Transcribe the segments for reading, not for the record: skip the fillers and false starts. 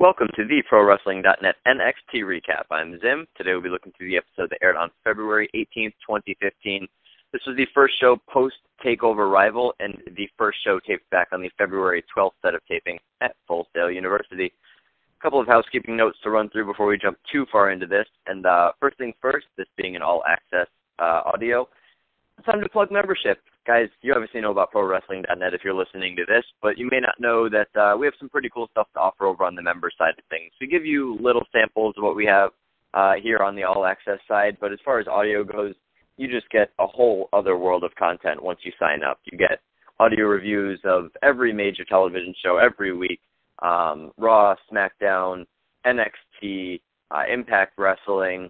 Welcome to the ProWrestling.net NXT Recap. I'm Zim. Today we'll be looking through the episode that aired on February 18th, 2015. This was the first show post-TakeOver Rival and the first show taped back on the February 12th set of taping at Full Sail University. A couple of housekeeping notes to run through before we jump too far into this. And first things first, this being an all-access audio, it's time to plug membership. Guys, you obviously know about ProWrestling.net if you're listening to this, but you may not know that we have some pretty cool stuff to offer over on the member side of things. We give you little samples of what we have here on the all-access side, but as far as audio goes, you just get a whole other world of content once you sign up. You get audio reviews of every major television show every week, Raw, SmackDown, NXT, Impact Wrestling.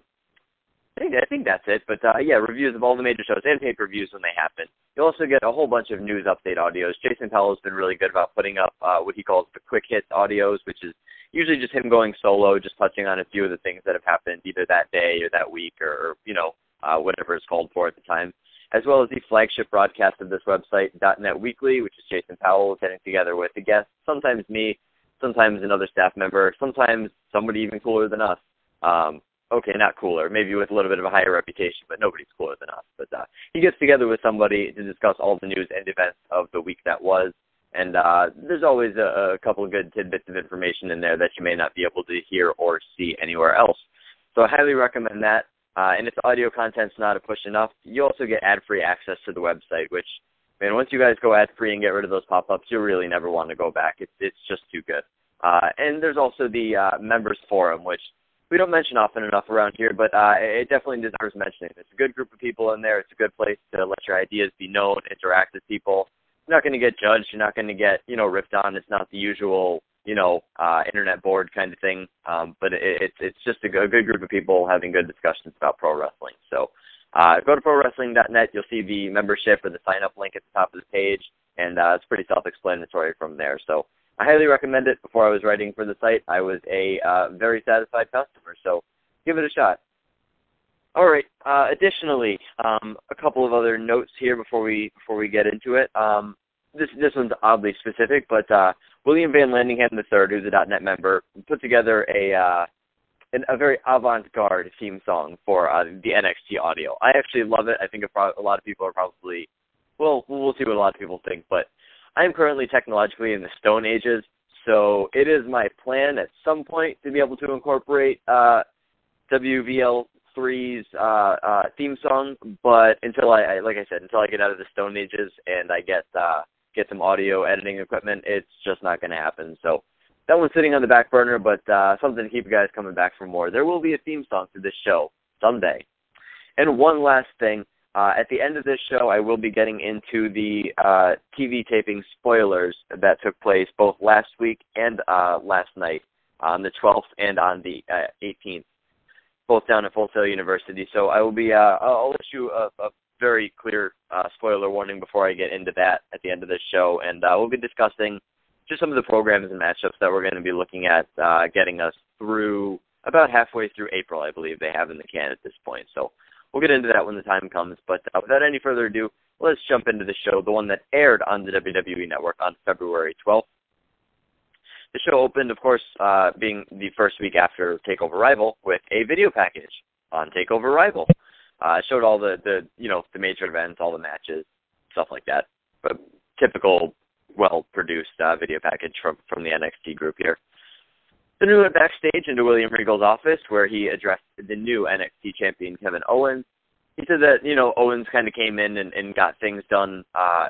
I think that's it, but reviews of all the major shows and pay-per-views when they happen. You'll also get a whole bunch of news update audios. Jason Powell has been really good about putting up what he calls the quick hits audios, which is usually just him going solo, just touching on a few of the things that have happened either that day or that week or whatever it's called for at the time, as well as the flagship broadcast of this website, .NET Weekly, which is Jason Powell getting together with a guest, sometimes me, sometimes another staff member, sometimes somebody even cooler than us. Okay, not cooler, maybe with a little bit of a higher reputation, but nobody's cooler than us. But he gets together with somebody to discuss all the news and events of the week that was, and there's always a couple of good tidbits of information in there that you may not be able to hear or see anywhere else. So I highly recommend that, and if the audio content's not a push enough, you also get ad-free access to the website, which, man, once you guys go ad-free and get rid of those pop-ups, you'll really never want to go back. It's just too good. And there's also the members forum, which we don't mention often enough around here, but it definitely deserves mentioning. It's a good group of people in there. It's a good place to let your ideas be known, interact with people. You're not going to get judged. You're not going to get, ripped on. It's not the usual, internet board kind of thing. But it's just a good group of people having good discussions about pro wrestling. So go to ProWrestling.net. You'll see the membership or the sign-up link at the top of the page, and it's pretty self-explanatory from there. So I highly recommend it. Before I was writing for the site, I was a very satisfied customer, so give it a shot. All right. Additionally, a couple of other notes here before we get into it. This one's oddly specific, but William Van Landingham III, who's a .NET member, put together a very avant-garde theme song for the NXT audio. I actually love it. I think a lot of people are probably, well, we'll see what a lot of people think, but I am currently technologically in the Stone Ages, so it is my plan at some point to be able to incorporate WVL3's theme song, but until I get out of the Stone Ages and I get some audio editing equipment, it's just not going to happen. So that one's sitting on the back burner, but something to keep you guys coming back for more. There will be a theme song to this show someday. And one last thing. At the end of this show, I will be getting into the TV taping spoilers that took place both last week and last night on the 12th and on the 18th, both down at Full Sail University. So I will be, I'll issue a very clear spoiler warning before I get into that at the end of this show, and we'll be discussing just some of the programs and matchups that we're going to be looking at getting us through about halfway through April, I believe they have in the can at this point. So we'll get into that when the time comes, but without any further ado, let's jump into the show, the one that aired on the WWE Network on February 12th. The show opened, of course, being the first week after TakeOver Rival, with a video package on TakeOver Rival. It showed all the major events, all the matches, stuff like that. But typical, well-produced video package from the NXT group here. Then we went backstage into William Regal's office, where he addressed the new NXT champion, Kevin Owens. He said that, Owens kind of came in and got things done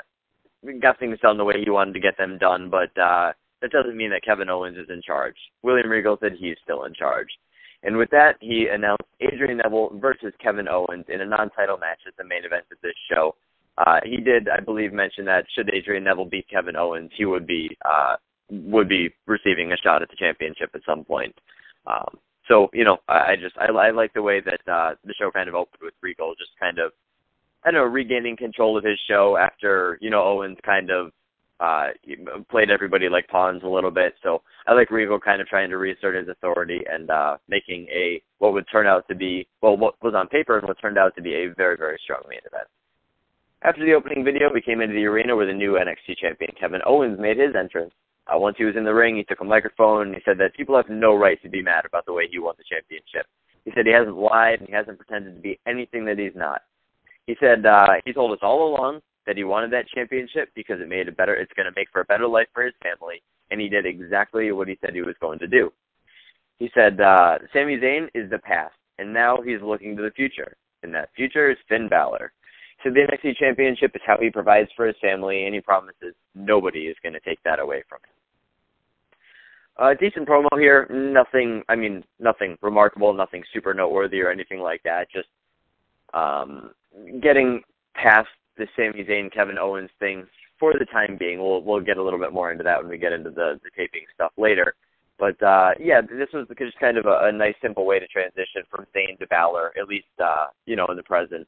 the way he wanted to get them done, but that doesn't mean that Kevin Owens is in charge. William Regal said he's still in charge. And with that, he announced Adrian Neville versus Kevin Owens in a non-title match as the main event of this show. He did, I believe, mention that should Adrian Neville beat Kevin Owens, he would be receiving a shot at the championship at some point. So, I like the way that the show kind of opened with Regal just kind of, regaining control of his show after, Owens kind of played everybody like pawns a little bit. So I like Regal kind of trying to reassert his authority and making what would turn out to be, what was on paper and what turned out to be a very, very strong main event. After the opening video, we came into the arena where the new NXT champion Kevin Owens made his entrance. Once he was in the ring, he took a microphone, and he said that people have no right to be mad about the way he won the championship. He said he hasn't lied, and he hasn't pretended to be anything that he's not. He said he told us all along that he wanted that championship because it's going to make for a better life for his family, and he did exactly what he said he was going to do. He said Sami Zayn is the past, and now he's looking to the future, and that future is Finn Balor. So the NXT Championship is how he provides for his family, and he promises nobody is going to take that away from him. Decent promo here. Nothing remarkable, nothing super noteworthy or anything like that. Just getting past the Sami Zayn, Kevin Owens thing for the time being. We'll get a little bit more into that when we get into the taping stuff later. But, this was just kind of a nice, simple way to transition from Zayn to Balor, at least, in the present.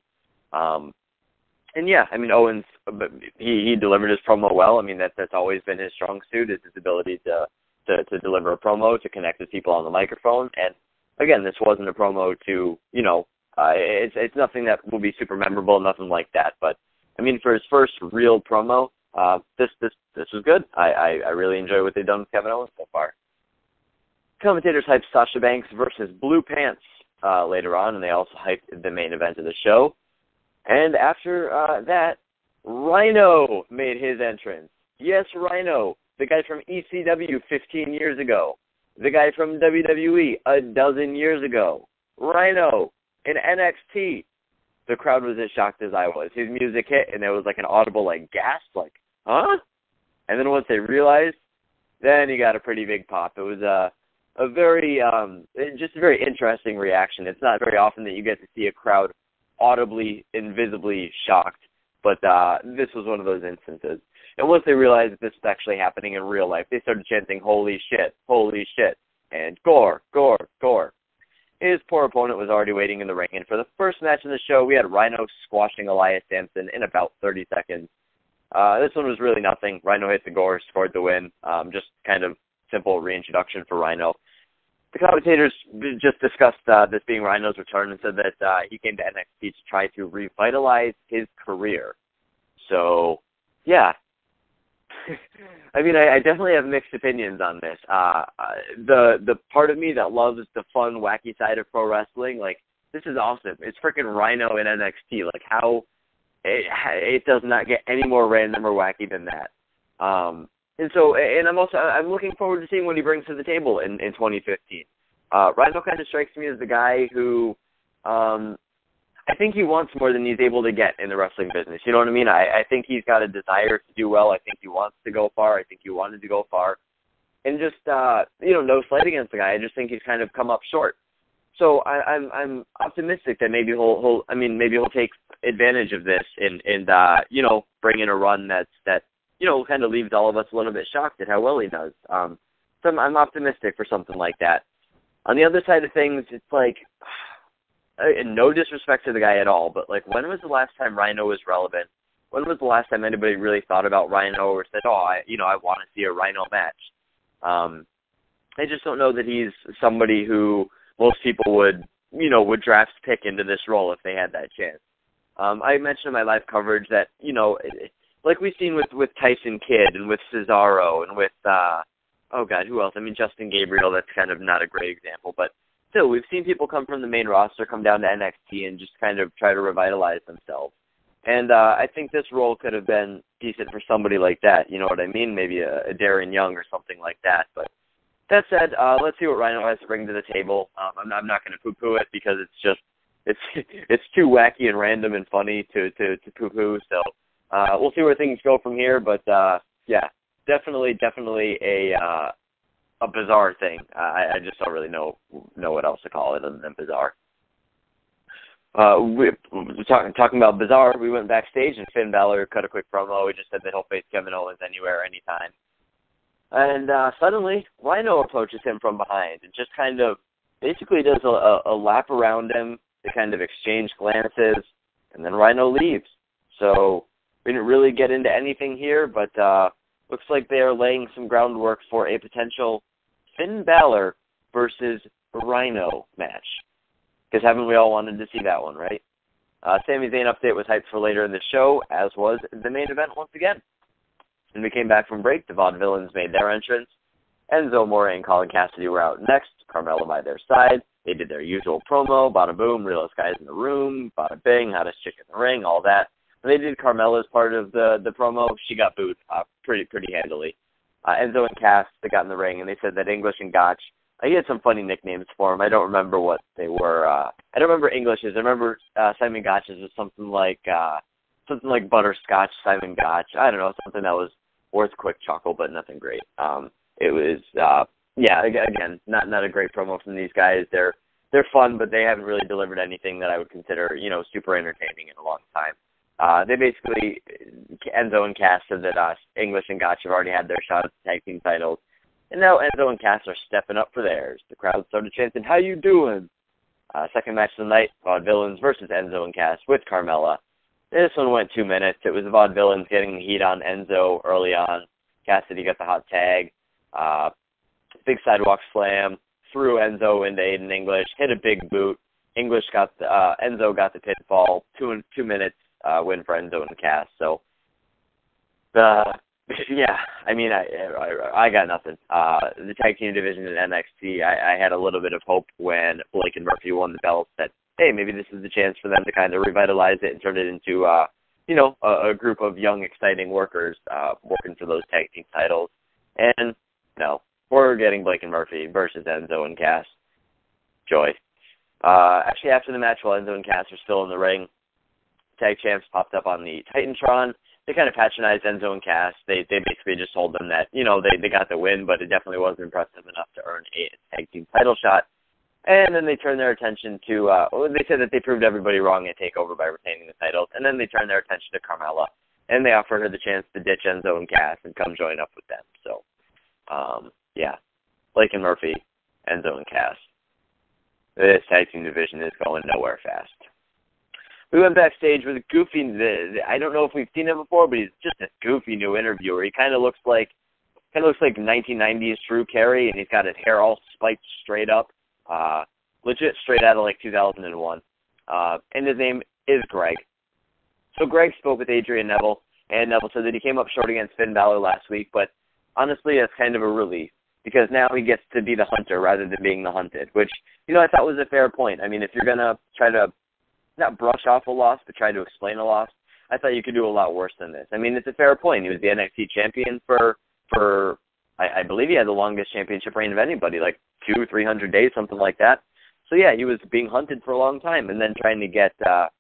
Owens, he delivered his promo well. I mean, that's always been his strong suit, is his ability to deliver a promo, to connect with people on the microphone. And, again, this wasn't a promo to, it's nothing that will be super memorable, nothing like that. But, I mean, for his first real promo, this was good. I really enjoy what they've done with Kevin Owens so far. Commentators hyped Sasha Banks versus Blue Pants later on, and they also hyped the main event of the show. And after that, Rhino made his entrance. Yes, Rhino, the guy from ECW 15 years ago, the guy from WWE a dozen years ago. Rhino in NXT. The crowd was as shocked as I was. His music hit, and there was like an audible gasp, huh? And then once they realized, then he got a pretty big pop. It was a very interesting reaction. It's not very often that you get to see a crowd audibly and visibly shocked, but this was one of those instances. And once they realized that this was actually happening in real life, they started chanting, holy shit, and gore, gore, gore. His poor opponent was already waiting in the ring, and for the first match of the show, we had Rhino squashing Elias Sampson in about 30 seconds. This one was really nothing. Rhino hit the gore, scored the win. Just kind of simple reintroduction for Rhino. The commentators just discussed this being Rhino's return and said that he came to NXT to try to revitalize his career. So, yeah. I mean, I definitely have mixed opinions on this. The part of me that loves the fun, wacky side of pro wrestling, this is awesome. It's freaking Rhino in NXT. How it does not get any more random or wacky than that. And I'm looking forward to seeing what he brings to the table in 2015. Rhino kind of strikes me as the guy who I think he wants more than he's able to get in the wrestling business. You know what I mean? I think he's got a desire to do well. I think he wants to go far. I think he wanted to go far. And just, no slight against the guy. I just think he's kind of come up short. So I'm optimistic that maybe he'll take advantage of this and bring in a run that kind of leaves all of us a little bit shocked at how well he does. So I'm optimistic for something like that. On the other side of things, it's no disrespect to the guy at all, but when was the last time Rhino was relevant? When was the last time anybody really thought about Rhino or said, I want to see a Rhino match? I just don't know that he's somebody who most people would draft pick into this role if they had that chance. I mentioned in my live coverage that, like we've seen with Tyson Kidd and with Cesaro and with, who else? Justin Gabriel, that's kind of not a great example, but still, we've seen people come from the main roster, come down to NXT, and just kind of try to revitalize themselves. And I think this role could have been decent for somebody like that, you know what I mean? Maybe a Darren Young or something like that. But that said, let's see what Rhino has to bring to the table. I'm not going to poo-poo it because it's too wacky and random and funny to poo-poo. So we'll see where things go from here. But, definitely a bizarre thing. I just don't really know what else to call it other than bizarre. Talking about bizarre, we went backstage and Finn Balor cut a quick promo. He just said that he'll face Kevin Owens anywhere, anytime. And suddenly, Rhino approaches him from behind and just kind of basically does a lap around him. They kind of exchange glances, and then Rhino leaves. So we didn't really get into anything here, but looks like they are laying some groundwork for a potential Finn Balor versus Rhino match. Because haven't we all wanted to see that one, right? Sami Zayn update was hyped for later in the show, as was the main event once again. When we came back from break, the Vaudevillains made their entrance. Enzo Amore and Colin Cassidy were out next, Carmella by their side. They did their usual promo, bada boom, realest guys in the room, bada bing, hottest chick in the ring, all that. When they did Carmella's part of the promo, she got booed pretty handily. Enzo and Cass, they got in the ring, and they said that English and Gotch, he had some funny nicknames for him. I don't remember what they were. I don't remember English's. I remember Simon Gotch's was something like Butterscotch Simon Gotch. I don't know, something that was worth a quick chuckle, but nothing great. It was, again, not a great promo from these guys. They're fun, but they haven't really delivered anything that I would consider, super entertaining in a long time. They basically, Enzo and Cass said that English and Gotch have already had their shot at the tag team titles, and now Enzo and Cass are stepping up for theirs. The crowd started chanting, "How you doing?" Second match of the night, Vaudevillains versus Enzo and Cass with Carmella. This one went 2 minutes. It was the Vaudevillains getting the heat on Enzo early on. Cassidy got the hot tag. Big sidewalk slam, threw Enzo into Aiden English, hit a big boot. English got Enzo got the pinfall. 2 minutes win for Enzo and Cass. So, I got nothing. The tag team division in NXT, I had a little bit of hope when Blake and Murphy won the belts that, hey, maybe this is the chance for them to kind of revitalize it and turn it into, a group of young, exciting workers working for those tag team titles. And no, we're getting Blake and Murphy versus Enzo and Cass. Joy. Actually, after the match, while Enzo and Cass are still in the ring, tag champs popped up on the Titantron. They kind of patronized Enzo and Cass. They basically just told them that, they got the win, but it definitely wasn't impressive enough to earn a tag team title shot. And then they turned their attention to, they said that they proved everybody wrong at TakeOver by retaining the titles. And then they turned their attention to Carmella. And they offered her the chance to ditch Enzo and Cass and come join up with them. So, Blake and Murphy, Enzo and Cass. This tag team division is going nowhere fast. We went backstage with a goofy, I don't know if we've seen him before, but he's just a goofy new interviewer. He kind of looks like 1990s Drew Carey, and he's got his hair all spiked straight up, legit straight out of 2001. And his name is Greg. So Greg spoke with Adrian Neville, and Neville said that he came up short against Finn Balor last week, but honestly, that's kind of a relief, because now he gets to be the hunter rather than being the hunted, which, I thought was a fair point. I mean, if you're going to try to not brush off a loss, but try to explain a loss, I thought you could do a lot worse than this. I mean, it's a fair point. He was the NXT champion for I believe he had the longest championship reign of anybody, 200-300 days, something like that. So, yeah, he was being hunted for a long time, and then trying to get,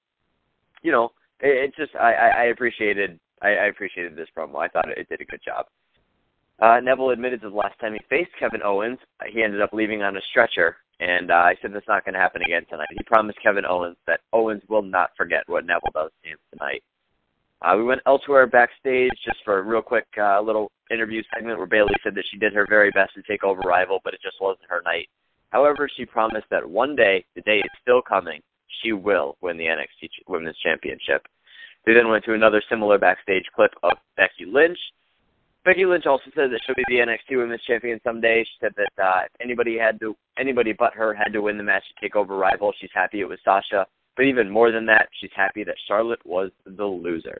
it just, I appreciated this promo. I thought it did a good job. Neville admitted to the last time he faced Kevin Owens, he ended up leaving on a stretcher, and I said that's not going to happen again tonight. He promised Kevin Owens that Owens will not forget what Neville does to him tonight. We went elsewhere backstage just for a real quick little interview segment where Bayley said that she did her very best to take over Rival, but it just wasn't her night. However, she promised that one day, the day is still coming, she will win the NXT Women's Championship. They then went to another similar backstage clip of Becky Lynch. Becky Lynch also said that she'll be the NXT Women's Champion someday. She said that if anybody but her had to win the match to take over Rival, she's happy it was Sasha. But even more than that, she's happy that Charlotte was the loser.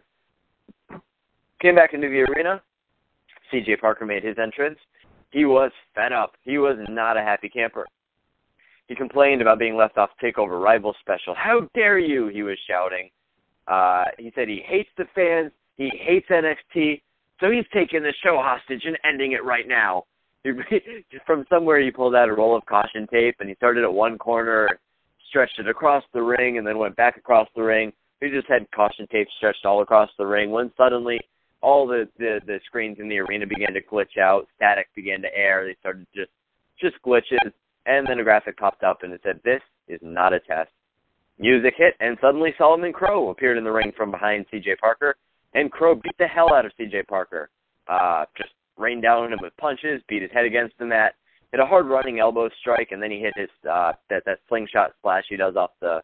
Came back into the arena. CJ Parker made his entrance. He was fed up. He was not a happy camper. He complained about being left off TakeOver Rival special. How dare you, he was shouting. He said he hates the fans. He hates NXT. So he's taking the show hostage and ending it right now. From somewhere he pulled out a roll of caution tape, and he started at one corner, stretched it across the ring, and then went back across the ring. He just had caution tape stretched all across the ring when suddenly all the screens in the arena began to glitch out. Static began to air. They started just glitches. And then a graphic popped up, and it said, "This is not a test." Music hit, and suddenly Solomon Crowe appeared in the ring from behind C.J. Parker, and Crowe beat the hell out of C.J. Parker. Just rained down on him with punches, beat his head against the mat, hit a hard running elbow strike, and then he hit his that slingshot splash he does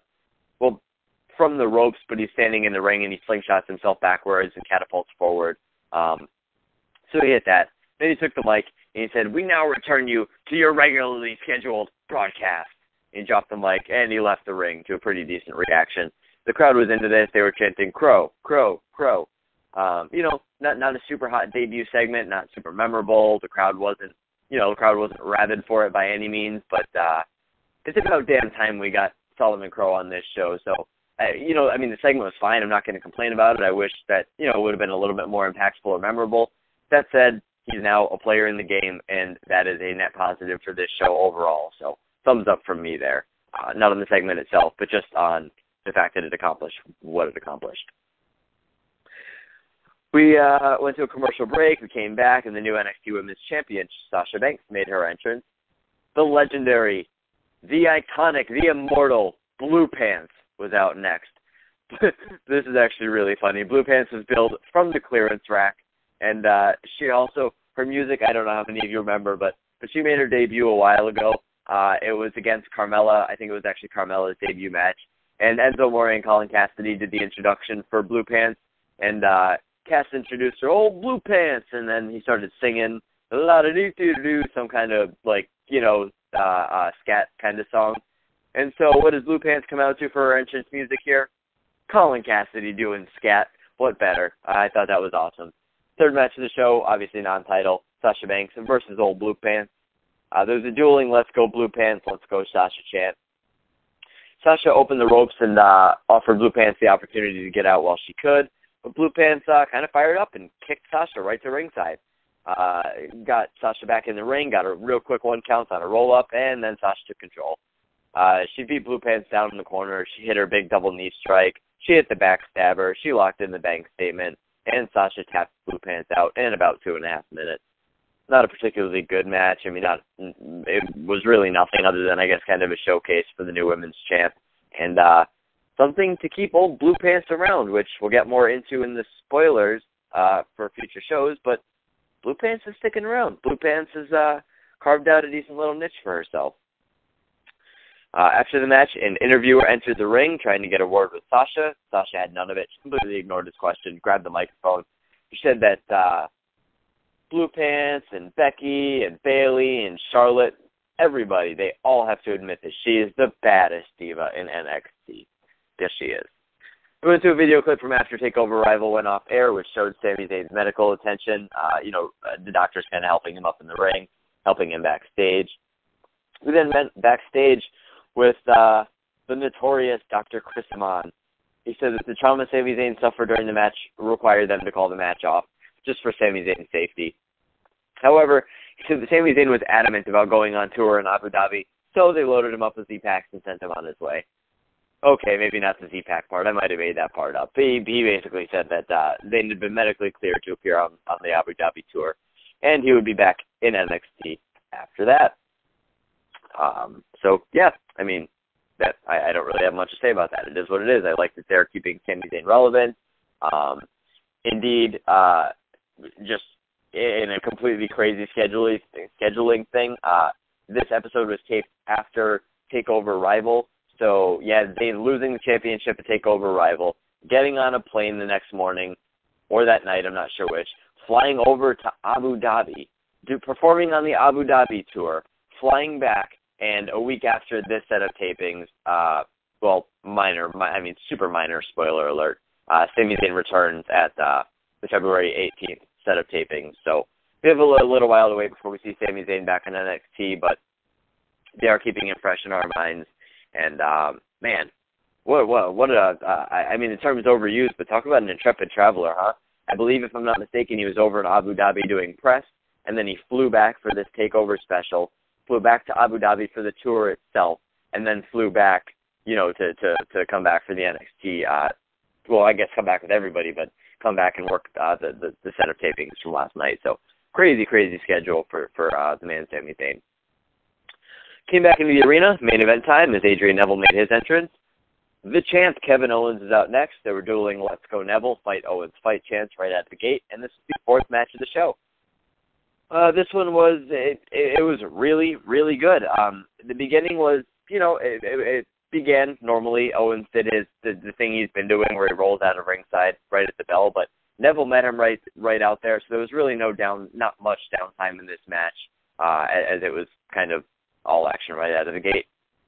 from the ropes, but he's standing in the ring, and he slingshots himself backwards and catapults forward. So he hit that. Then he took the mic, and he said, "We now return you to your regularly scheduled broadcast." He dropped the mic, and he left the ring to a pretty decent reaction. The crowd was into this. They were chanting, "Crow, Crow, Crow." not a super hot debut segment, not super memorable. The crowd wasn't rabid for it by any means, but it's about damn time we got Solomon Crowe on this show. So, the segment was fine. I'm not going to complain about it. I wish that, it would have been a little bit more impactful or memorable. That said, he's now a player in the game, and that is a net positive for this show overall. So, thumbs up from me there. Not on the segment itself, but just on the fact that it accomplished what it accomplished. We went to a commercial break. We came back, and the new NXT Women's Champion, Sasha Banks, made her entrance. The legendary, the iconic, the immortal Blue Pants was out next. This is actually really funny. Blue Pants was billed from the clearance rack, and she also, her music, I don't know how many of you remember, but she made her debut a while ago. It was against Carmella. I think it was actually Carmella's debut match. And Enzo Amore and Colin Cassidy did the introduction for Blue Pants, and Cass introduced her, "Oh, Blue Pants," and then he started singing la-da-doo-doo-doo, some kind of, scat kind of song. And so what does Blue Pants come out to for her entrance music here? Colin Cassidy doing scat. What better? I thought that was awesome. Third match of the show, obviously non-title, Sasha Banks versus old Blue Pants. There was a dueling "Let's Go Blue Pants, Let's Go Sasha" chant. Sasha opened the ropes and offered Blue Pants the opportunity to get out while she could, but Blue Pants kind of fired up and kicked Sasha right to ringside. Got Sasha back in the ring, got a real quick 1 count on a roll-up, and then Sasha took control. She beat Blue Pants down in the corner. She hit her big double knee strike. She hit the backstabber. She locked in the bank statement, and Sasha tapped Blue Pants out in about 2.5 minutes. Not a particularly good match. It was really nothing other than, I guess, kind of a showcase for the new women's champ. And something to keep old Blue Pants around, which we'll get more into in the spoilers for future shows. But Blue Pants is sticking around. Blue Pants has carved out a decent little niche for herself. After the match, an interviewer entered the ring trying to get a word with Sasha. Sasha had none of it. She completely ignored his question, grabbed the microphone. She said that Blue Pants and Becky and Bayley and Charlotte, everybody, they all have to admit that she is the baddest diva in NXT. Yes, she is. We went to a video clip from after TakeOver Rival went off air, which showed Sami Zayn's medical attention. The doctors kind of helping him up in the ring, helping him backstage. We then went backstage with the notorious Dr. Chris Amon. He said that the trauma Sami Zayn suffered during the match required them to call the match off, just for Sami Zayn's safety. However, he said that Sami Zayn was adamant about going on tour in Abu Dhabi, so they loaded him up with Z-Packs and sent him on his way. Okay, maybe not the Z-Pack part. I might have made that part up. He basically said that Zayn had been medically cleared to appear on the Abu Dhabi tour, and he would be back in NXT after that. I don't really have much to say about that. It is what it is. I like that they're keeping Sami Zayn relevant. Indeed, just in a completely crazy scheduling thing, this episode was taped after TakeOver Rival. So, yeah, Zayn losing the championship at TakeOver Rival, getting on a plane the next morning, or that night, I'm not sure which, flying over to Abu Dhabi, performing on the Abu Dhabi tour, flying back, and a week after this set of tapings, super minor, spoiler alert, Sami Zayn returns at the February 18th set of tapings. So we have a little while to wait before we see Sami Zayn back in NXT, but they are keeping it fresh in our minds. And, in terms of overused, but talk about an intrepid traveler, huh? I believe, if I'm not mistaken, he was over in Abu Dhabi doing press, and then he flew back for this TakeOver special, flew back to Abu Dhabi for the tour itself, and then flew back, to come back for the NXT, I guess come back with everybody, but come back and work the set of tapings from last night. So crazy schedule for the man Sami Zayn. Came back into the arena, main event time, as Adrian Neville made his entrance. The champ, Kevin Owens, is out next. They were dueling Let's Go Neville, Fight Owens, Fight chants right at the gate, and this is the fourth match of the show. This one was, it was really, really good. The beginning was, it began normally. Owens did the thing he's been doing where he rolls out of ringside right at the bell, but Neville met him right out there, so there was really not much downtime in this match, as it was kind of all action right out of the gate.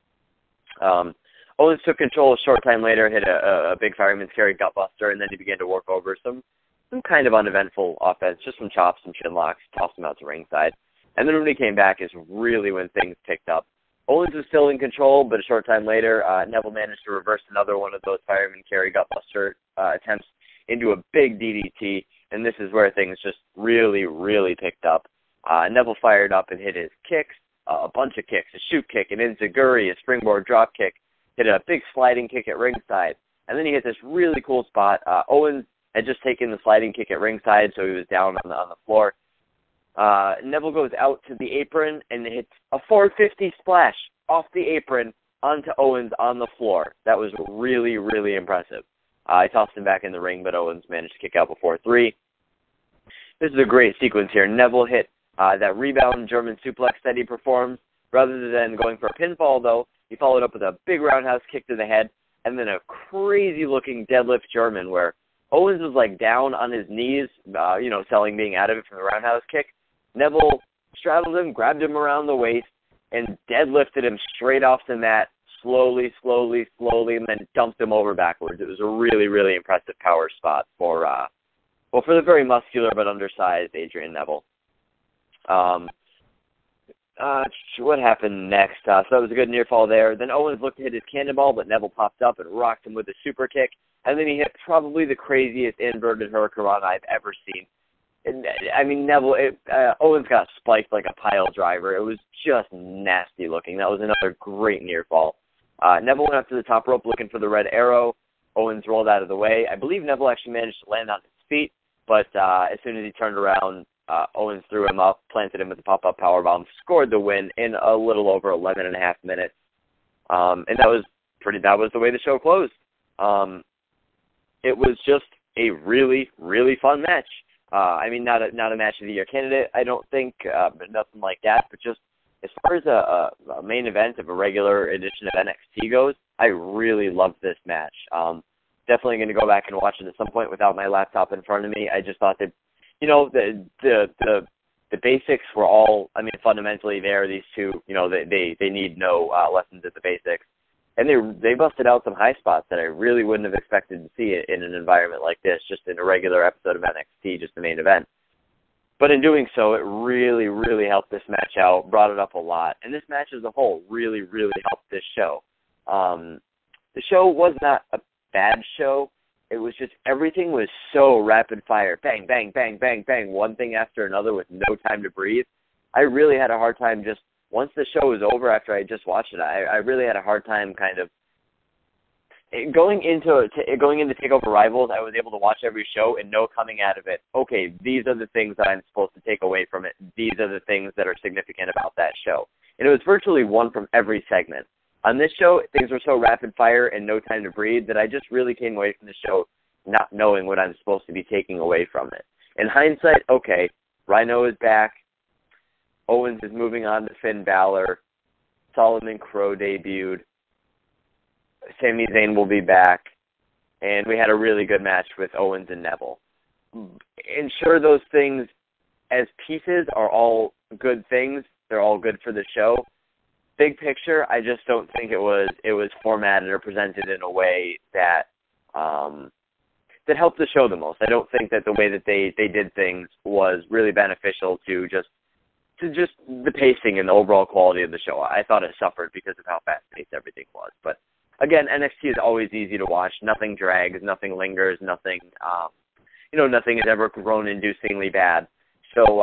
Owens took control a short time later, hit a big fireman's carry gutbuster, and then he began to work over some some kind of uneventful offense, just some chops, some chin locks, tossed him out to ringside. And then when he came back is really when things picked up. Owens was still in control, but a short time later, Neville managed to reverse another one of those fireman carry gutbuster attempts into a big DDT, and this is where things just really, really picked up. Neville fired up and hit his kicks, a bunch of kicks, a shoot kick, an enziguri, a springboard drop kick, hit a big sliding kick at ringside, and then he hit this really cool spot. Owens had just taken the sliding kick at ringside, so he was down on the floor. Neville goes out to the apron and hits a 450 splash off the apron onto Owens on the floor. That was really, really impressive. I tossed him back in the ring, but Owens managed to kick out before 3. This is a great sequence here. Neville hit that rebound German suplex that he performed. Rather than going for a pinfall, though, he followed up with a big roundhouse kick to the head and then a crazy-looking deadlift German where Owens was like down on his knees, selling being out of it from the roundhouse kick. Neville straddled him, grabbed him around the waist, and deadlifted him straight off the mat, slowly, and then dumped him over backwards. It was a really, really impressive power spot for the very muscular but undersized Adrian Neville. What happened next? So that was a good near fall there. Then Owens looked to hit his cannonball, but Neville popped up and rocked him with a super kick. And then he hit probably the craziest inverted hurricanrana I've ever seen. And, Owens got spiked like a pile driver. It was just nasty looking. That was another great near fall. Neville went up to the top rope looking for the red arrow. Owens rolled out of the way. I believe Neville actually managed to land on his feet, but as soon as he turned around, Owens threw him up, planted him with a pop-up powerbomb, scored the win in a little over 11 and a half minutes. And that was the way the show closed. It was just a really, really fun match. Not a match of the year candidate, I don't think, but nothing like that. But just as far as a main event of a regular edition of NXT goes, I really loved this match. Definitely going to go back and watch it at some point without my laptop in front of me. I just thought that, the basics were all, fundamentally there. These two, they need no lessons at the basics. And they busted out some high spots that I really wouldn't have expected to see in an environment like this, just in a regular episode of NXT, just the main event. But in doing so, it really, really helped this match out, brought it up a lot. And this match as a whole really, really helped this show. The show was not a bad show. It was just everything was so rapid fire. Bang, bang, bang, bang, bang, one thing after another with no time to breathe. I really had a hard time just, once the show was over after I just watched it, I really had a hard time kind of going into TakeOver Rivals. I was able to watch every show and know coming out of it, okay, these are the things that I'm supposed to take away from it. These are the things that are significant about that show. And it was virtually one from every segment. On this show, things were so rapid fire and no time to breathe that I just really came away from the show not knowing what I'm supposed to be taking away from it. In hindsight, okay, Rhino is back. Owens is moving on to Finn Balor. Solomon Crowe debuted. Sami Zayn will be back. And we had a really good match with Owens and Neville. And sure, those things as pieces are all good things. They're all good for the show. Big picture, I just don't think it was formatted or presented in a way that that helped the show the most. I don't think that the way that they did things was really beneficial to just the pacing and the overall quality of the show. I thought it suffered because of how fast-paced everything was. But again, NXT is always easy to watch. Nothing drags, nothing lingers, nothing nothing is ever groan-inducingly bad. So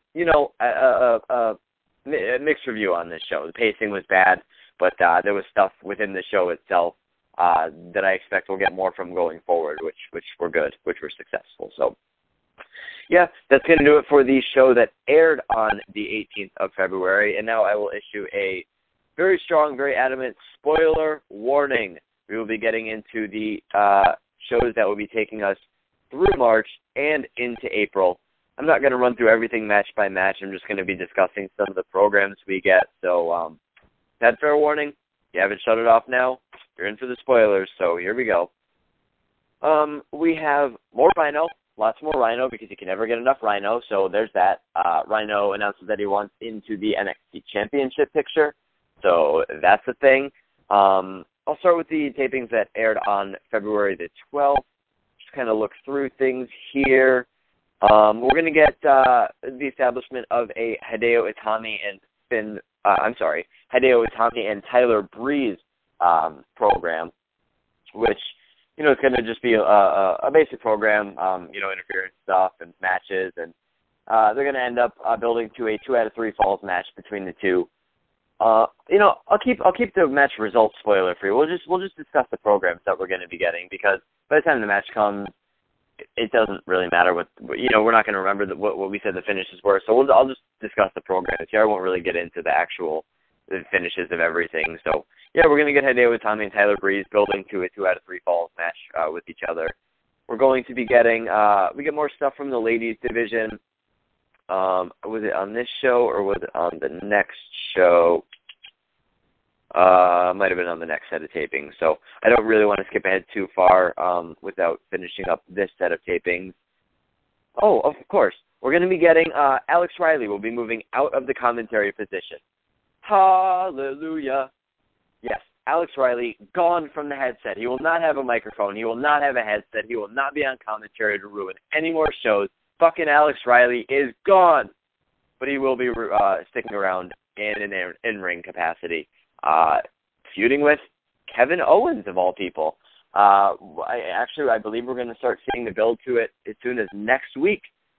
a mixed review on this show. The pacing was bad, but there was stuff within the show itself that I expect we'll get more from going forward, which were good, which were successful. So, yeah, that's going to do it for the show that aired on the 18th of February. And now I will issue a very strong, very adamant spoiler warning. We will be getting into the shows that will be taking us through March and into April. I'm not going to run through everything match by match. I'm just going to be discussing some of the programs we get. So, that fair warning. If you haven't shut it off now, you're in for the spoilers. So here we go. We have more Rhino, lots more Rhino because you can never get enough Rhino. So there's that. Rhino announces that he wants into the NXT Championship picture. So that's a thing. I'll start with the tapings that aired on February the 12th. kind of look through things here. We're going to get the establishment of a Hideo Itami and Hideo Itami and Tyler Breeze program, which, you know, it's going to just be a basic program, you know, interference stuff and matches, and they're going to end up building to a 2 out of 3 falls match between the two. You know, I'll keep the match results spoiler free. We'll just discuss the programs that we're going to be getting, because by the time the match comes, it doesn't really matter what, you know, we're not going to remember what we said the finishes were. So I'll just discuss the programs here. I won't really get into the finishes of everything. So yeah, we're going to get Hideo Itami and Tyler Breeze building to a 2 out of 3 falls match with each other. We're going to be getting we get more stuff from the ladies division. Was it on this show or was it on the next show? Might have been on the next set of tapings. So I don't really want to skip ahead too far without finishing up this set of tapings. Oh, of course. We're going to be getting Alex Riley will be moving out of the commentary position. Hallelujah. Yes, Alex Riley gone from the headset. He will not have a microphone. He will not have a headset. He will not be on commentary to ruin any more shows. Fucking Alex Riley is gone. But he will be sticking around in an in-ring capacity. Feuding with Kevin Owens, of all people. I believe we're going to start seeing the build to it as soon as next week.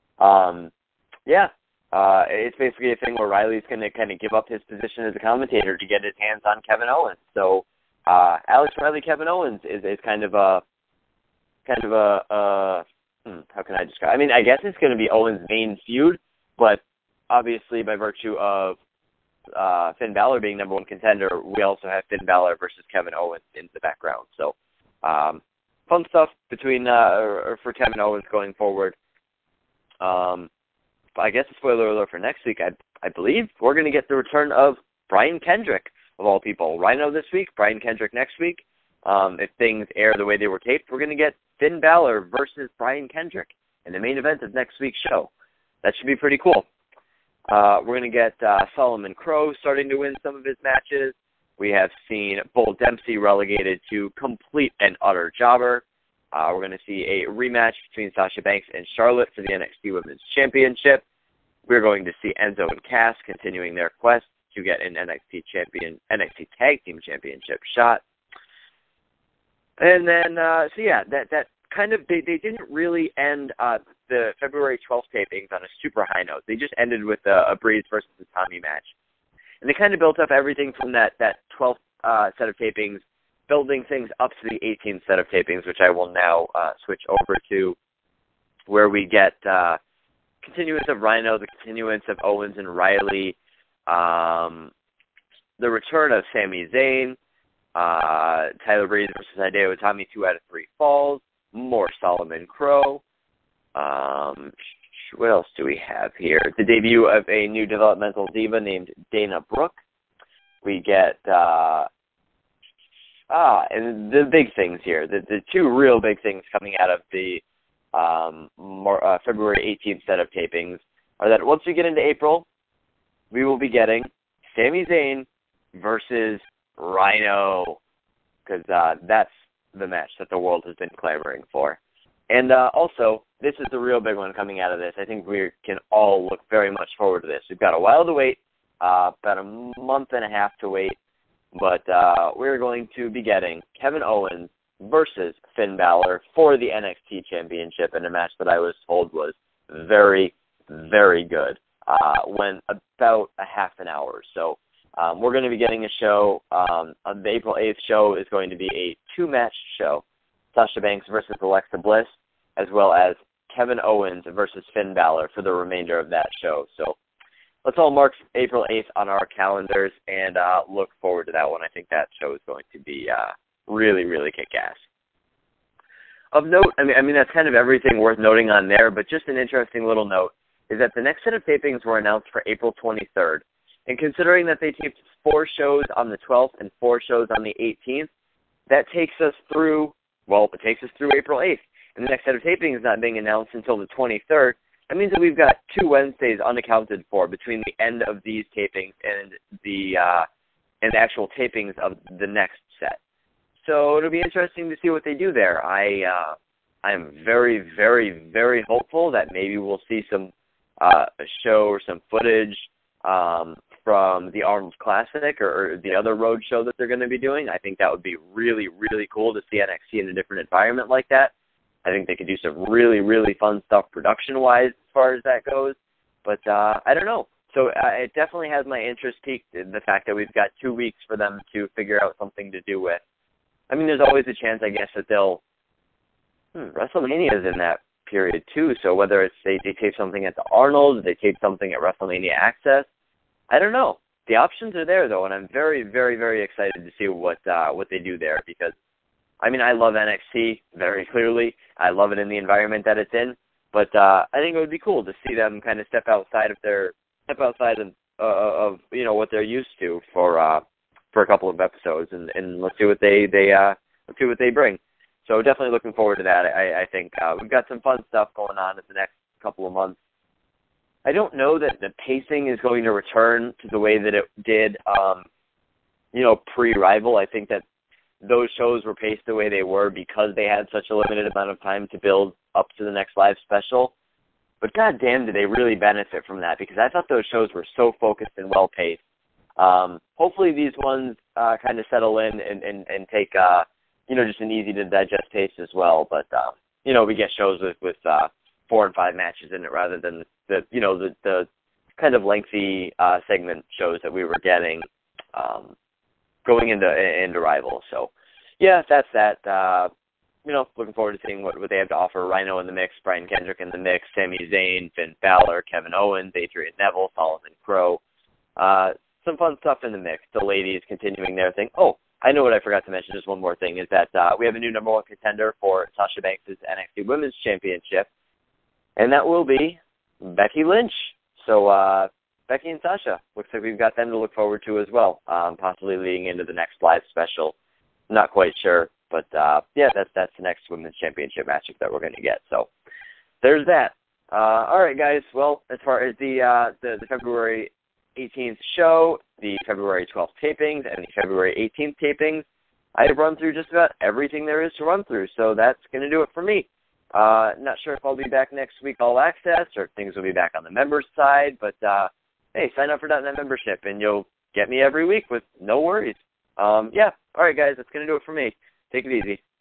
It's basically a thing where Riley's going to kind of give up his position as a commentator to get his hands on Kevin Owens. So Alex Riley, Kevin Owens is kind of a how can I describe? I mean, I guess it's going to be Owens' main feud, but obviously by virtue of Finn Balor being number 1 contender, we also have Finn Balor versus Kevin Owens in the background. So, fun stuff between for Kevin Owens going forward. I guess a spoiler alert for next week. I believe we're going to get the return of Brian Kendrick, of all people. Rhino this week, Brian Kendrick next week. If things air the way they were taped, we're going to get Finn Balor versus Brian Kendrick in the main event of next week's show. That should be pretty cool. We're going to get Solomon Crowe starting to win some of his matches. We have seen Bull Dempsey relegated to complete and utter jobber. We're going to see a rematch between Sasha Banks and Charlotte for the NXT Women's Championship. We're going to see Enzo and Cass continuing their quest to get an NXT Tag Team Championship shot. And then, that kind of, they didn't really end the February 12th tapings on a super high note. They just ended with a Breeze versus the Tommy match. And they kind of built up everything from that 12th set of tapings, building things up to the 18th set of tapings, which I will now switch over to, where we get continuance of Rhino, the continuance of Owens and Riley, the return of Sami Zayn, Tyler Breeze versus Hideo Itami 2 out of 3 falls, more Solomon Crowe. What else do we have here? The debut of a new developmental diva named Dana Brooke. We get, and the big things here, the two real big things coming out of the February 18th set of tapings are that once we get into April, we will be getting Sami Zayn versus Rhino, because that's the match that the world has been clamoring for. And also, this is the real big one coming out of this. I think we can all look very much forward to this. We've got a while to wait, about a month and a half to wait, but we're going to be getting Kevin Owens versus Finn Balor for the NXT Championship in a match that I was told was very, very good. Went about a half an hour. So we're going to be getting a show. The April 8th show is going to be a 2-match show. Sasha Banks versus Alexa Bliss, as well as Kevin Owens versus Finn Balor for the remainder of that show. So let's all mark April 8th on our calendars and look forward to that one. I think that show is going to be really, really kick-ass. Of note, I mean that's kind of everything worth noting on there, but just an interesting little note is that the next set of tapings were announced for April 23rd. And considering that they taped 4 shows on the 12th and 4 shows on the 18th, that takes us through April 8th. And the next set of tapings is not being announced until the 23rd. That means that we've got 2 Wednesdays unaccounted for between the end of these tapings and the actual tapings of the next set. So it'll be interesting to see what they do there. I I'm very, very, very hopeful that maybe we'll see some a show or some footage from the Arnold Classic or the other road show that they're going to be doing. I think that would be really, really cool to see NXT in a different environment like that. I think they could do some really, really fun stuff production-wise as far as that goes. But I don't know. So it definitely has my interest piqued in the fact that we've got 2 weeks for them to figure out something to do with. I mean, there's always a chance, I guess, that they'll WrestleMania is in that period too. So whether it's they tape something at the Arnold, they tape something at WrestleMania Access, I don't know. The options are there though, and I'm very, very, very excited to see what they do there because, I mean, I love NXT very clearly. I love it in the environment that it's in, but I think it would be cool to see them kind of step outside of you know what they're used to for a couple of episodes, and let's see what they bring. So definitely looking forward to that. I think we've got some fun stuff going on in the next couple of months. I don't know that the pacing is going to return to the way that it did, pre-Rival. I think that those shows were paced the way they were because they had such a limited amount of time to build up to the next live special. But goddamn, did they really benefit from that because I thought those shows were so focused and well-paced. Hopefully these ones kind of settle in and take just an easy-to-digest taste as well. But, we get shows with 4 and 5 matches in it rather than the kind of lengthy segment shows that we were getting going into Rival. So, yeah, that's that. Looking forward to seeing what they have to offer. Rhino in the mix, Brian Kendrick in the mix, Sami Zayn, Finn Balor, Kevin Owens, Adrian Neville, Solomon Crowe. Some fun stuff in the mix. The ladies continuing their thing. Oh, I know what I forgot to mention, just one more thing, is that we have a new number 1 contender for Sasha Banks' NXT Women's Championship, and that will be Becky Lynch. So Becky and Sasha, looks like we've got them to look forward to as well, possibly leading into the next live special. Not quite sure, but that's the next Women's Championship matchup that we're going to get. So there's that. All right, guys. Well, as far as the February 18th show, the February 12th tapings, and the February 18th tapings, I've run through just about everything there is to run through, so that's going to do it for me. Not sure if I'll be back next week all access or if things will be back on the members side, but hey, sign up for .NET membership and you'll get me every week with no worries. All right, guys, that's going to do it for me. Take it easy.